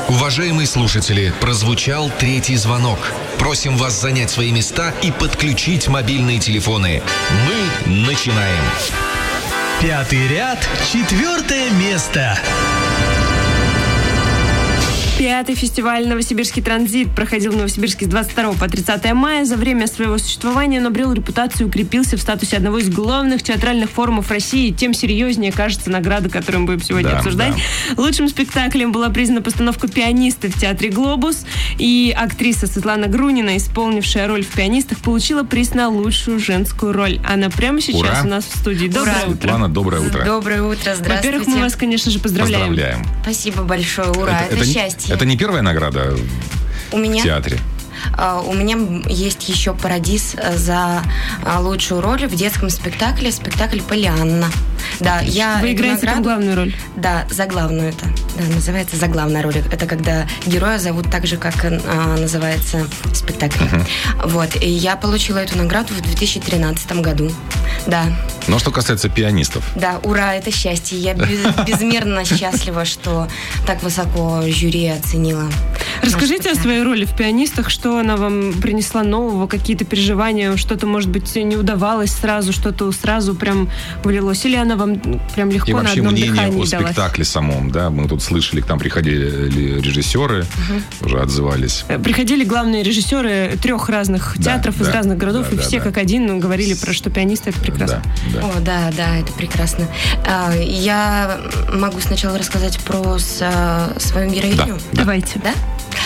Уважаемые слушатели, прозвучал третий звонок. Просим вас занять свои места и подключить мобильные телефоны. Мы начинаем. 5-й ряд, 4-е место. 5-й фестиваль «Новосибирский транзит» проходил в Новосибирске с 22 по 30 мая. За время своего существования он обрел репутацию и укрепился в статусе одного из главных театральных форумов России. Тем серьезнее кажется награда, которую мы будем сегодня обсуждать. Да. Лучшим спектаклем была признана постановка «Пианисты» в театре «Глобус». И актриса Светлана Грунина, исполнившая роль в «Пианистах», получила приз на лучшую женскую роль. Она прямо сейчас у нас в студии. Доброе утро. Светлана, доброе утро. Доброе утро, здравствуйте. Во-первых, мы вас, конечно же, поздравляем. Спасибо большое, ура, это счастье. Это не первая награда в театре? У меня есть еще парадиз за лучшую роль в детском спектакле, спектакль «Полианна». Да, Вы играете там главную роль? Да, заглавную это. Да, называется заглавная роль. Это когда героя зовут так же, как называется спектакль. Вот. И я получила эту награду в 2013 году. Да. Но что касается «Пианистов». Да, ура, это счастье. Я безмерно счастлива, что так высоко жюри оценило. Расскажите о своей роли в «Пианистах», что она вам принесла нового, какие-то переживания, что-то, может быть, не удавалось сразу, что-то сразу прям влилось, или она вам прям легко на одном дыхании далась? И вообще мнение о спектакле самом, да, мы тут слышали, к нам приходили режиссеры, уже отзывались. Приходили главные режиссеры 3 разных театров из разных городов, и все как один говорили про что «Пианисты» — это прекрасно. О, да, это прекрасно. Я могу сначала рассказать про свою героиню. Давайте. Да?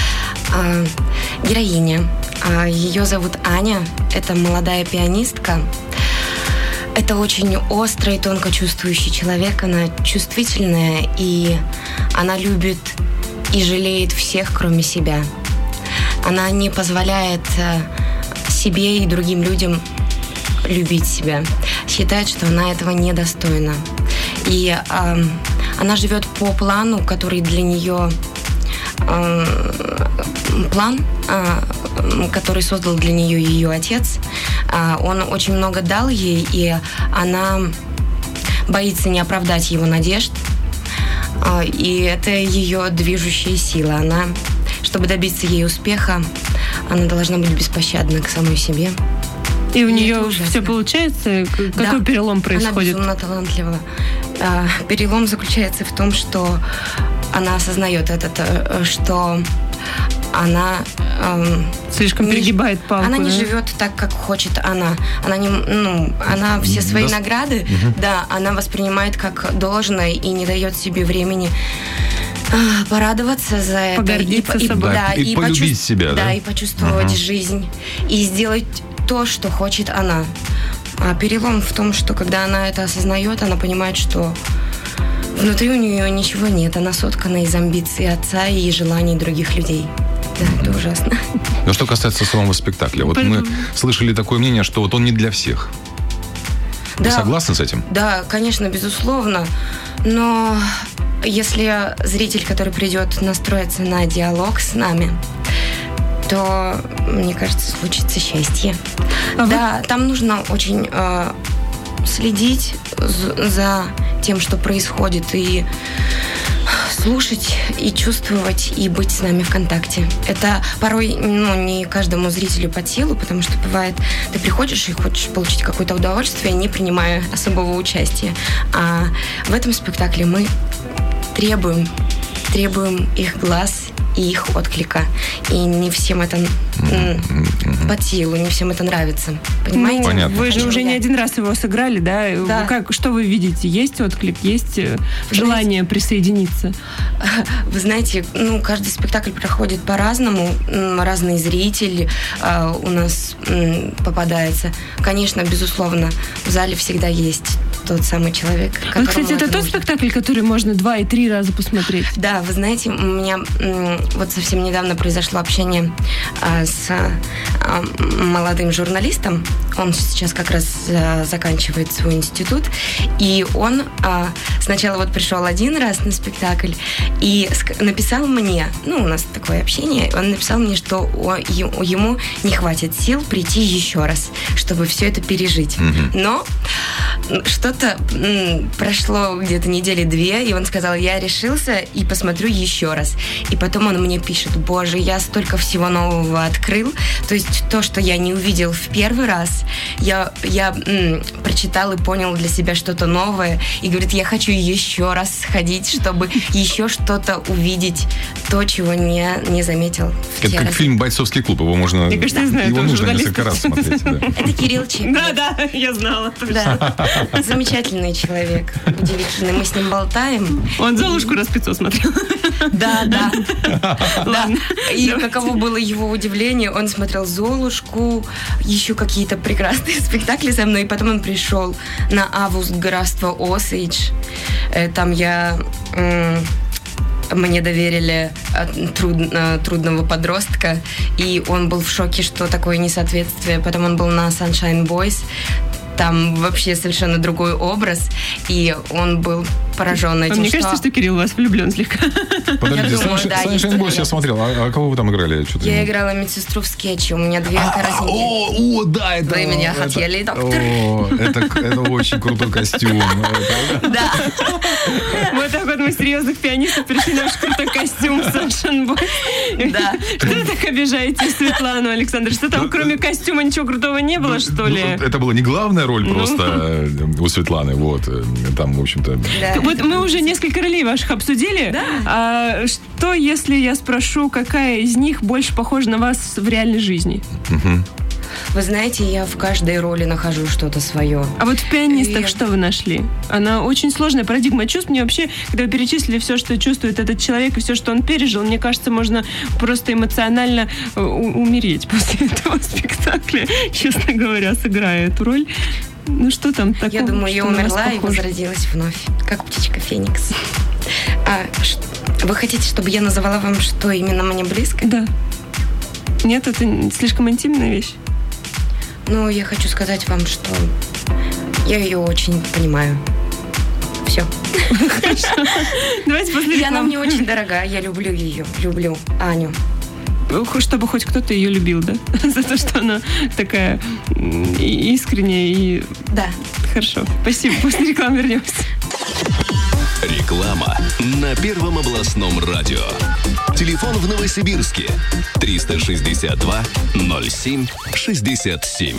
Героиня. Ее зовут Аня. Это молодая пианистка. Это очень острый и тонко чувствующий человек. Она чувствительная, и она любит и жалеет всех, кроме себя. Она не позволяет себе и другим людям любить себя. Считает, что она этого недостойна. И она живет по плану, который для нее... план, который создал для нее ее отец, он очень много дал ей, и она боится не оправдать его надежд, и это ее движущая сила. Она, чтобы добиться ей успеха, она должна быть беспощадна к самой себе. И у нее все получается? Какой перелом происходит? Она безумно талантлива. Перелом заключается в том, что она осознает что она слишком перегибает палку. Она не живет так, как хочет она. Она все свои награды, она воспринимает как должное и не дает себе времени порадоваться за это. Погордиться собой. И полюбить себя. Да, и почувствовать жизнь. И сделать то, что хочет она. А перелом в том, что когда она это осознает, она понимает, что внутри у нее ничего нет. Она соткана из амбиций отца и желаний других людей. Да, это ужасно. Но что касается самого спектакля, вот мы слышали такое мнение, что вот он не для всех. Вы согласны с этим? Да, конечно, безусловно. Но если зритель, который придет, настроится на диалог с нами, то, мне кажется, случится счастье. Там нужно очень следить за тем, что происходит, и слушать, и чувствовать, и быть с нами в контакте. Это порой не каждому зрителю под силу, потому что бывает, ты приходишь и хочешь получить какое-то удовольствие, не принимая особого участия. А в этом спектакле мы требуем их глаз и их отклика. И не всем это под силу, не всем это нравится. Понимаете? Понятно. Вы же уже не один раз его сыграли, да? Что вы видите? Есть отклик? Есть желание присоединиться? Вы знаете, каждый спектакль проходит по-разному. Разный зритель у нас попадается. Конечно, безусловно, в зале всегда есть тот самый человек, которому кстати, это тот спектакль, который можно 2 и 3 раза посмотреть? Да, вы знаете, у меня вот совсем недавно произошло общение с молодым журналистом. Он сейчас как раз заканчивает свой институт. И он сначала пришел 1 раз на спектакль и написал мне, у нас такое общение, он написал мне, что ему не хватит сил прийти еще раз, чтобы все это пережить. Но что-то прошло где-то недели 2, и он сказал, я решился и посмотрю еще раз. И потом он мне пишет, боже, я столько всего нового открыл. То есть то, что я не увидел в первый раз, я прочитал и понял для себя что-то новое. И говорит, я хочу еще раз сходить, чтобы еще что-то увидеть, то, чего не заметил. Это как фильм «Бойцовский клуб». Его можно... Мне кажется, я знаю, его нужно несколько раз смотреть. Да. Это Кириллчик. Да, я знала. Да. Замечательный человек. Удивительный. Мы с ним болтаем. Он «Золушку» раз 500 смотрел. Да. Ладно. И каково было его удивление. Он смотрел «Золушку», еще какие-то прекрасные спектакли со мной. И потом он пришел на «Август графства Осейдж». Там мне доверили трудного подростка, и он был в шоке, что такое несоответствие. Потом он был на Sunshine Boys. Там вообще совершенно другой образ, и он был поражен этим. Мне кажется, что Кирилл у вас влюблен слегка. Подождите, Sunshine Boys я смотрел. А кого вы там играли? Я играла медсестру в скетче. У меня 2 коротенькие. Да, это... Вы меня хотели, доктор? Это очень крутой костюм. Да. Вот так вот мы серьезных пианистов пришли на наш крутой костюм Sunshine Boys. Да. Что вы так обижаете Светлану, Александр? Что там, кроме костюма, ничего крутого не было, что ли? Это была не главная роль просто у Светланы. Вот. Там, в общем-то... Вот мы уже несколько ролей ваших обсудили. Да. А что, если я спрошу, какая из них больше похожа на вас в реальной жизни? Вы знаете, я в каждой роли нахожу что-то свое. А вот в «Пианистах» что вы нашли? Она очень сложная парадигма чувств. Мне вообще, когда вы перечислили все, что чувствует этот человек и все, что он пережил, мне кажется, можно просто эмоционально умереть после этого спектакля, честно говоря, сыграя эту роль. Ну что там такого? Я думаю, я умерла и возродилась вновь, как птичка Феникс. Вы хотите, чтобы я называла вам, что именно мне близко? Да. Нет, это слишком интимная вещь. Ну, я хочу сказать вам, что я ее очень понимаю. Все. Давайте после рекламы. И она мне очень дорога. Я люблю ее. Люблю Аню. Чтобы хоть кто-то ее любил, да? За то, что она такая искренняя и... Да. Хорошо. Спасибо. После рекламы вернемся. Реклама на Первом областном радио. Телефон в Новосибирске 362 07 67.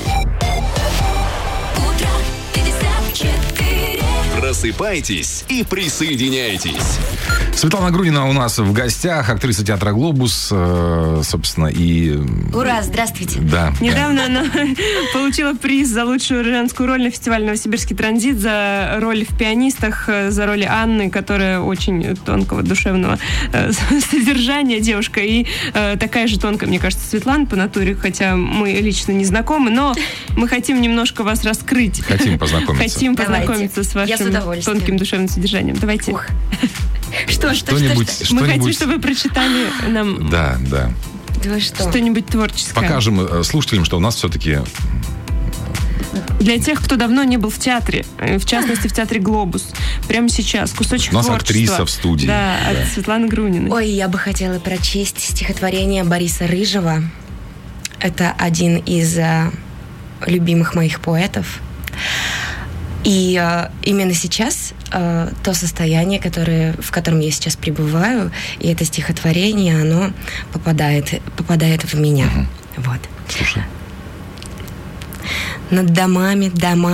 Утро 54. Просыпайтесь и присоединяйтесь. Светлана Грунина у нас в гостях, актриса театра «Глобус», собственно, и... Ура, здравствуйте. Да. Недавно она получила приз за лучшую женскую роль на фестивале «Новосибирский транзит», за роль в «Пианистах», за роль Анны, которая очень тонкого, душевного содержания девушка, и такая же тонкая, мне кажется, Светлана по натуре, хотя мы лично не знакомы, но мы хотим немножко вас раскрыть. Хотим познакомиться. Хотим познакомиться с вашим тонким душевным содержанием. Давайте. Что? Мы хотим, чтобы вы прочитали нам да. что-нибудь творческое. Покажем слушателям, что у нас все-таки... Для тех, кто давно не был в театре, в частности, в театре «Глобус», прямо сейчас кусочек творчества. У нас актриса в студии. Да, от Светланы Груниной. Ой, я бы хотела прочесть стихотворение Бориса Рыжего. Это один из любимых моих поэтов. И именно сейчас то состояние, в котором я сейчас пребываю, и это стихотворение, оно попадает в меня. Вот. Слушай. Над домами,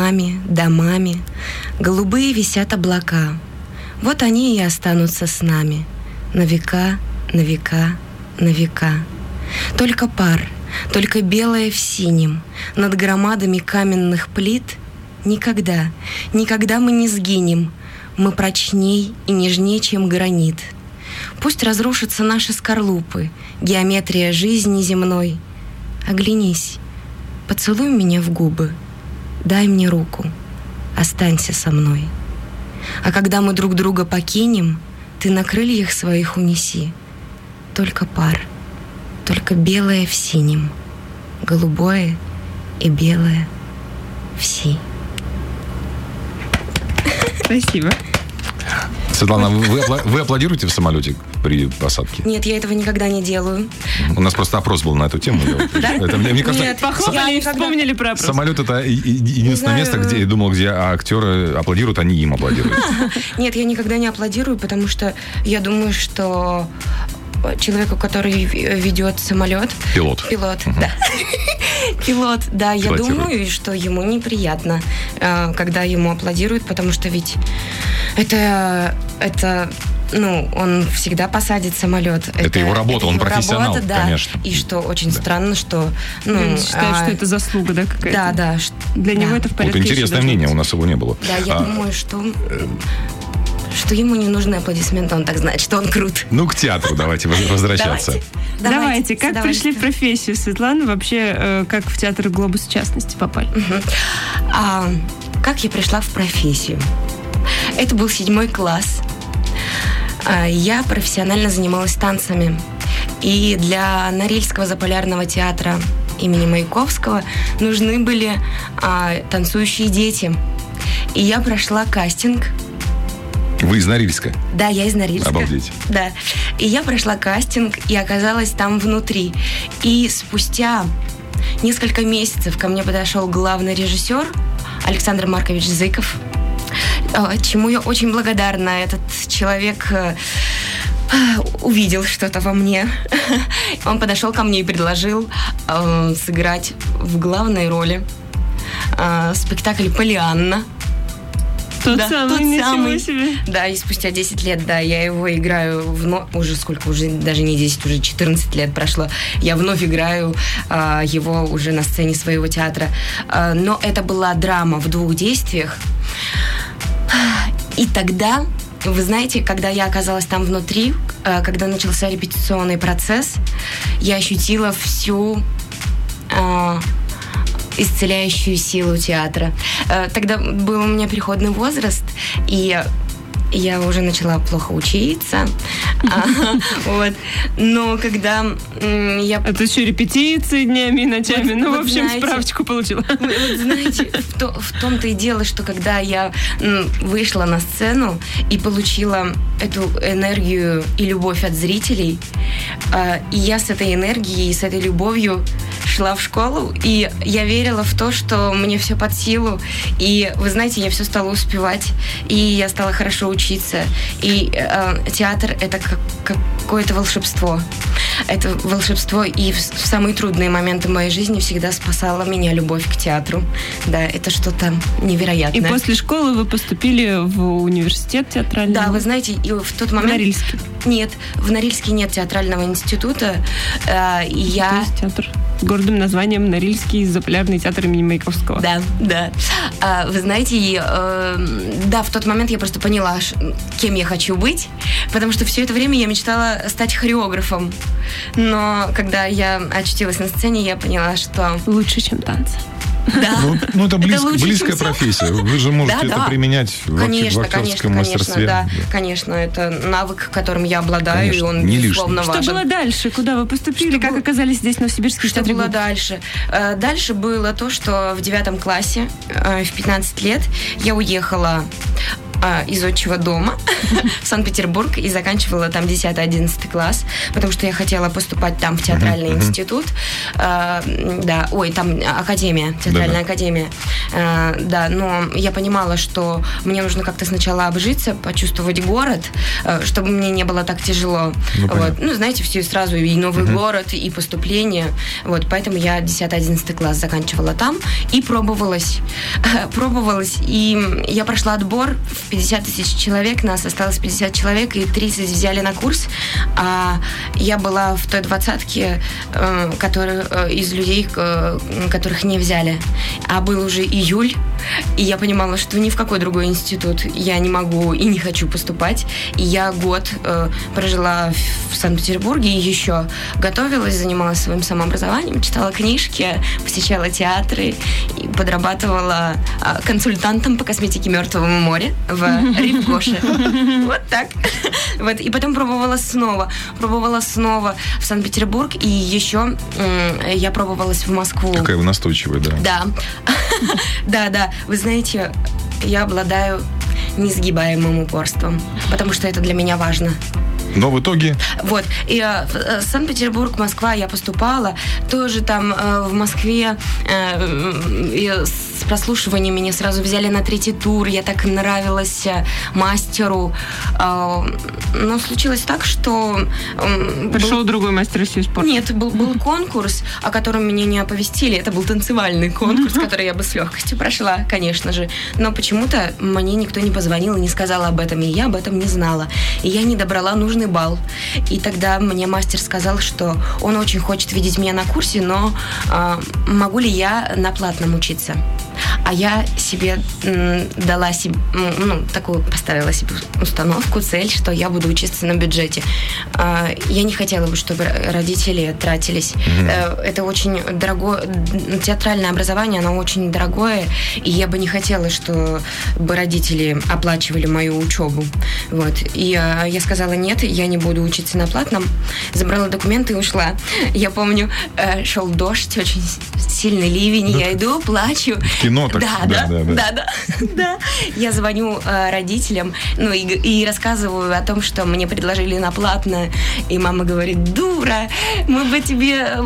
голубые висят облака. Вот они и останутся с нами на века, на века, на века. Только пар, только белое в синем над громадами каменных плит. Никогда, никогда мы не сгинем. Мы прочней и нежнее, чем гранит. Пусть разрушатся наши скорлупы, геометрия жизни земной. Оглянись, поцелуй меня в губы, дай мне руку, останься со мной. А когда мы друг друга покинем, ты на крыльях своих унеси. Только пар, только белое в синем, голубое и белое в си. Спасибо. Светлана, вы аплодируете в самолете при посадке? Нет, я этого никогда не делаю. У нас просто опрос был на эту тему. Это, мне кажется, Нет, Похлопали и вспомнили про опрос. самолет — это единственное место, где, я думал, где актеры аплодируют, они им аплодируют. Нет, я никогда не аплодирую, потому что я думаю, что человеку, который ведет самолет... Пилот. Да. Пилот, да, я Пилотирует. думаю, что ему неприятно, когда ему аплодируют, потому что ведь это он всегда посадит самолет. Это его работа, он его профессионал, работа, да. конечно. И что очень странно, что... Я считаю, что это заслуга, да, какая-то? Да. Для него это в порядке. Вот интересное вещей мнение, у должно нас его не было. Да, я думаю, что ему не нужны аплодисменты, он так знает, что он крут. Ну, к театру давайте возвращаться. Давайте, с как пришли в удовольствием. профессию, Светлана? Вообще, как в театр «Глобус» в частности попали? Как я пришла в профессию? Это был 7 класс. Я профессионально занималась танцами. И для Норильского заполярного театра имени Маяковского нужны были танцующие дети. И я прошла кастинг. Вы из Норильска? Да, я из Норильска. Обалдеть. Да. И я прошла кастинг и оказалась там внутри. И спустя несколько месяцев ко мне подошел главный режиссер Александр Маркович Зыков, чему я очень благодарна. Этот человек увидел что-то во мне. Он подошел ко мне и предложил сыграть в главной роли спектакль «Полианна». Тот Да, самый, тот ничего самый. себе. Да, и спустя 10 лет, да, я его играю уже даже не 10, уже 14 лет прошло. Я вновь играю его уже на сцене своего театра. Но это была драма в 2 действиях. И тогда, вы знаете, когда я оказалась там внутри, когда начался репетиционный процесс, я ощутила всю исцеляющую силу театра. Тогда был у меня переходный возраст, и я уже начала плохо учиться. Но когда я... Это еще репетиции днями и ночами. Вот В общем, знаете, справочку получила. Вы знаете, в том-то и дело, что когда я вышла на сцену и получила эту энергию и любовь от зрителей, и я с этой энергией, с этой любовью шла в школу, и я верила в то, что мне все под силу. И, вы знаете, я все стала успевать, и я стала хорошо учиться. И театр — это какое-то волшебство. Это волшебство, и в самые трудные моменты моей жизни всегда спасала меня любовь к театру. Да, это что-то невероятное. И после школы вы поступили в университет театральный? Да, вы знаете, и в тот В момент... Норильске. Нет, в Норильске нет театрального института. И То я... есть театр с гордым названием Норильский заполярный театр имени Маяковского. Да. Вы знаете, да, в тот момент я просто поняла, кем я хочу быть, потому что все это время я мечтала стать хореографом. Но когда я очутилась на сцене, я поняла, что... Лучше, чем танцы. Да. Ну, это лучше, близкая чем всё. профессия. Вы же можете это применять в актерском мастерстве. Да, конечно, это навык, которым я обладаю, Конечно, и он, не безусловно, Что важен. было дальше? Куда вы поступили? Как оказались здесь, в Новосибирске? Что было дальше? Дальше было то, что в 9 классе, в 15 лет, я уехала из отчего дома в Санкт-Петербург и заканчивала там 10-11 класс, потому что я хотела поступать там в театральный институт. Да, там академия, театральная академия. Да, но я понимала, что мне нужно как-то сначала обжиться, почувствовать город, чтобы мне не было так тяжело. Знаете, все сразу, и новый город, и поступление. Поэтому я 10-11 класс заканчивала там и пробовалась. И я прошла отбор в 50 тысяч человек, нас осталось 50 человек, и 30 взяли на курс. А я была в той 20-ке, из людей, которых не взяли. А был уже июль, и я понимала, что ни в какой другой институт я не могу и не хочу поступать. И я год прожила в Санкт-Петербурге и еще готовилась, занималась своим самообразованием, читала книжки, посещала театры и подрабатывала консультантом по косметике «Мертвого моря» в Рив-Гоше. Вот так. И потом пробовала снова в Санкт-Петербург, и еще я пробовалась в Москву. Какая вы настойчивая, да. Да. Да. Вы знаете, я обладаю несгибаемым упорством, потому что это для меня важно. Но в итоге... Вот. И в Санкт-Петербург, Москва я поступала. Тоже там в Москве с прослушиванием меня сразу взяли на 3-й тур. Я так нравилась мастеру. Но случилось так, что... Пришел другой мастер России спорта. Нет, был конкурс, о котором меня не оповестили. Это был танцевальный конкурс, который я бы с легкостью прошла, конечно же. Но почему-то мне никто не позвонил и не сказал об этом, и я об этом не знала. И я не добрала нужный балл. И тогда мне мастер сказал, что он очень хочет видеть меня на курсе, но могу ли я на платном учиться? А я себе дала себе, такую поставила себе установку, цель, что я буду учиться на бюджете. Я не хотела бы, чтобы родители тратились. Это очень дорогое, театральное образование, оно очень дорогое, и я бы не хотела, чтобы родители оплачивали мою учебу. Вот. И я сказала, нет, я не буду учиться на платном. Забрала документы и ушла. Я помню, шел дождь, очень сильный ливень, я иду, плачу. Кино так. Да. Я звоню родителям, и рассказываю о том, что мне предложили на платное, и мама говорит, дура, мы бы тебе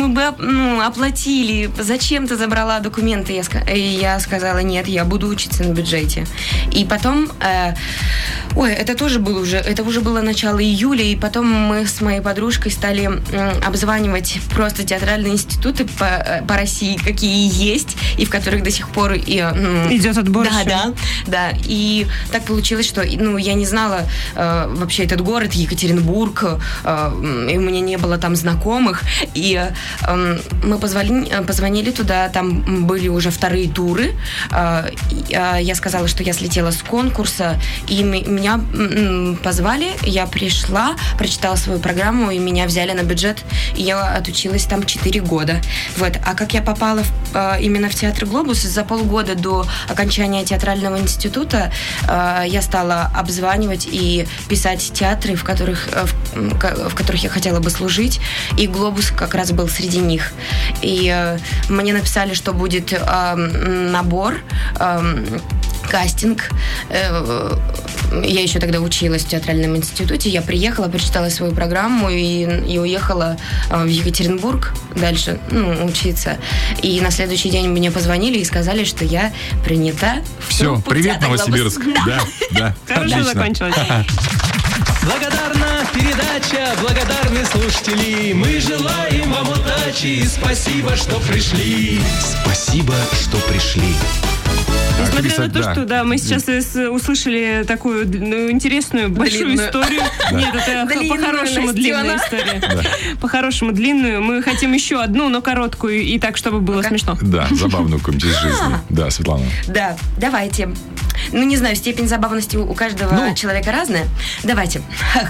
оплатили, зачем ты забрала документы? Я сказала, нет, я буду учиться на бюджете. И потом, это уже было начало июля, и потом мы с моей подружкой стали обзванивать просто театральные институты по России, какие есть, и в которых до сих пор идет отбор. Да. И так получилось, что я не знала вообще этот город, Екатеринбург, и у меня не было там знакомых. И мы позвонили туда, там были уже 2-е туры. Я сказала, что я слетела с конкурса, и меня позвали, я пришла, прочитала свою программу, и меня взяли на бюджет, и я отучилась там 4 года. Вот. А как я попала именно в театр «Глобус», за полгода до окончания театрального института я стала обзванивать и писать театры, в которых я хотела бы служить, и «Глобус» как раз был среди них. И мне написали, что будет набор, кастинг. Я еще тогда училась в театральном институте. Я приехала, прочитала свою программу и уехала в Екатеринбург дальше учиться. И на следующий день мне позвонили и сказали, что я принята. Все, привет, Новосибирск. Да. Хорошо закончилось. Благодарна передача, благодарны слушатели. Мы желаем вам удачи. Спасибо, что пришли. Спасибо, что пришли. Несмотря на то, что мы сейчас услышали такую интересную, большую историю. Нет, это по-хорошему длинная история. По-хорошему длинную. Мы хотим еще одну, но короткую, и так, чтобы было смешно. Да, забавную какую-нибудь из жизни. Да, Светлана. Да, давайте. Не знаю, степень забавности у каждого человека разная. Давайте.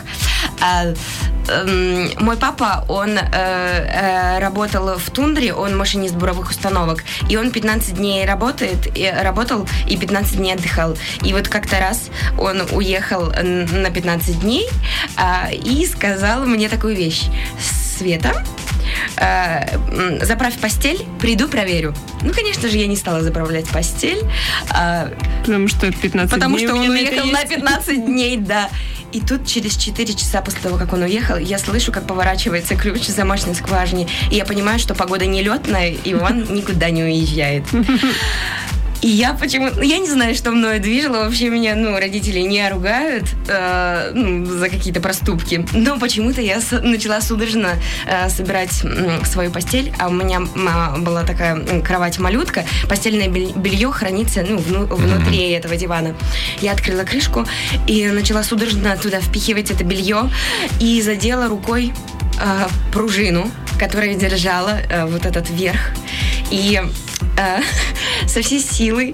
Мой папа, он работал в «Тундре», он машинист буровых установок, и он 15 дней работал и 15 дней отдыхал. И вот как-то раз он уехал на 15 дней и сказал мне такую вещь: Света, заправь постель, приду, проверю. Конечно же, я не стала заправлять постель. Потому что это 15 дней. Потому что он уехал на 15 дней, да. И тут через 4 часа после того, как он уехал, я слышу, как поворачивается ключ в замочной скважине. И я понимаю, что погода нелетная, и он никуда не уезжает. И я почему-то... Я не знаю, что мною движило. Вообще меня, родители не ругают за какие-то проступки. Но почему-то я начала судорожно собирать свою постель. А у меня была такая кровать-малютка. Постельное белье хранится внутри этого дивана. Я открыла крышку и начала судорожно туда впихивать это белье. И задела рукой пружину, которая держала вот этот верх. И со всей силы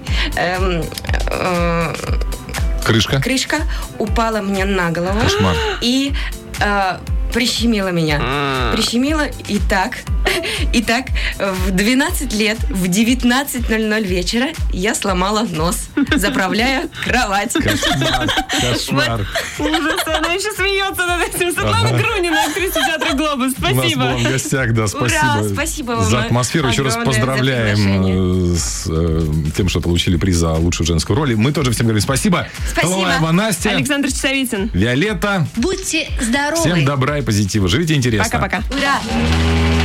крышка упала мне на голову. Кошмар. И прищемило меня. Прищемило и так. Итак, в 12 лет, в 19:00 вечера я сломала нос, заправляя кровать. Кошмар. Ужас, она еще смеется над этим. Светлана Грунина, актриса театра «Глобус». У нас Спасибо. была в гостях, да, спасибо. Ура, спасибо вам за атмосферу. Еще раз огромное за поздравляем с тем, что получили приз за лучшую женскую роль. И мы тоже всем говорим спасибо. Спасибо. Талалаева Настя, Александр Часовицын. Виолетта. Будьте здоровы. Всем добра и позитива. Живите интересно. Пока-пока. Ура!